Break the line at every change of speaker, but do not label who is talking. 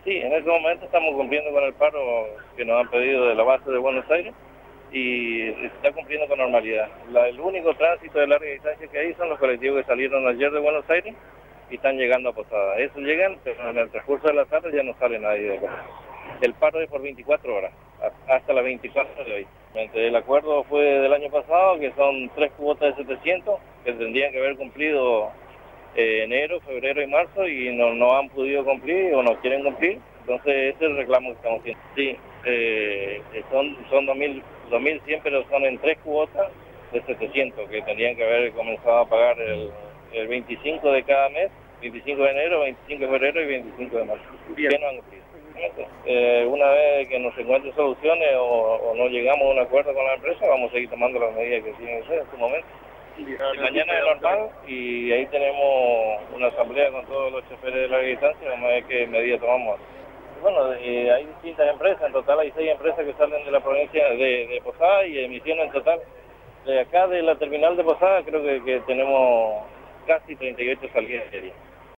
Sí, en este momento estamos cumpliendo con el paro que nos han pedido de la base de Buenos Aires y se está cumpliendo con normalidad. El único tránsito de larga distancia que hay son los colectivos que salieron ayer de Buenos Aires y están llegando a Posada. Esos llegan, pero en el transcurso de la tarde ya no sale nadie de acá. El paro es por 24 horas, hasta las 24 de hoy. El acuerdo fue del año pasado, que son 3 cuotas de 700, que tendrían que haber cumplido enero, febrero y marzo, y no han podido cumplir o no quieren cumplir. Entonces ese es el reclamo que estamos haciendo. Sí, son 2.100, pero son en 3 cuotas de 700, que tendrían que haber comenzado a pagar el 25 de cada mes, 25 de enero, 25 de febrero y 25 de marzo.
Bien.
Que no han cumplido. Una vez que nos encuentren soluciones o no llegamos a un acuerdo con la empresa, vamos a seguir tomando las medidas que tienen que ser en su momento. Mañana es normal y ahí tenemos una asamblea con todos los choferes de larga distancia, vamos a ver qué medidas tomamos. Bueno, hay distintas empresas, en total hay 6 empresas que salen de la provincia de Posada y emisiones en total. De acá de la terminal de Posada creo que tenemos casi 38 salidas diarias.